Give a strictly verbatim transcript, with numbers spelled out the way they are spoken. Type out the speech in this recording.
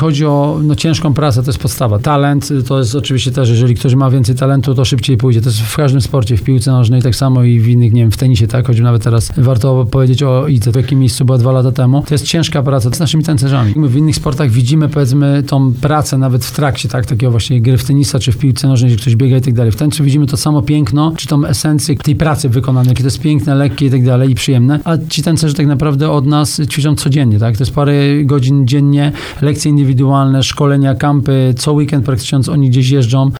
chodzi o no, ciężką pracę, to jest podstawa. Talent to jest oczywiście też, jeżeli ktoś ma więcej talentu, to szybciej pójdzie. To jest w każdym sporcie, w piłce nożnej tak samo i w innych, nie wiem, w tenisie, tak? Choćby nawet teraz warto powiedzieć o Idze, w jakim miejscu była dwa lata temu. To jest ciężka praca z naszymi tancerzami. My w innych sportach widzimy, powiedzmy, tą pracę nawet w trakcie, tak? Takiego właśnie gry w tenisa, czy w piłce nożnej, gdzie ktoś biega i tak dalej. W tańcu widzimy to samo piękno, czy tą esencję tej pracy wykonanej, jakie to jest piękne, lekkie i tak dalej i przyjemne. A ci tancerze tak naprawdę od nas ćwiczą codziennie, tak? To jest parę godzin dziennie, lekcje indywidualne, szkolenia, kampy, co weekend praktycznie oni gdzieś jeżdżą.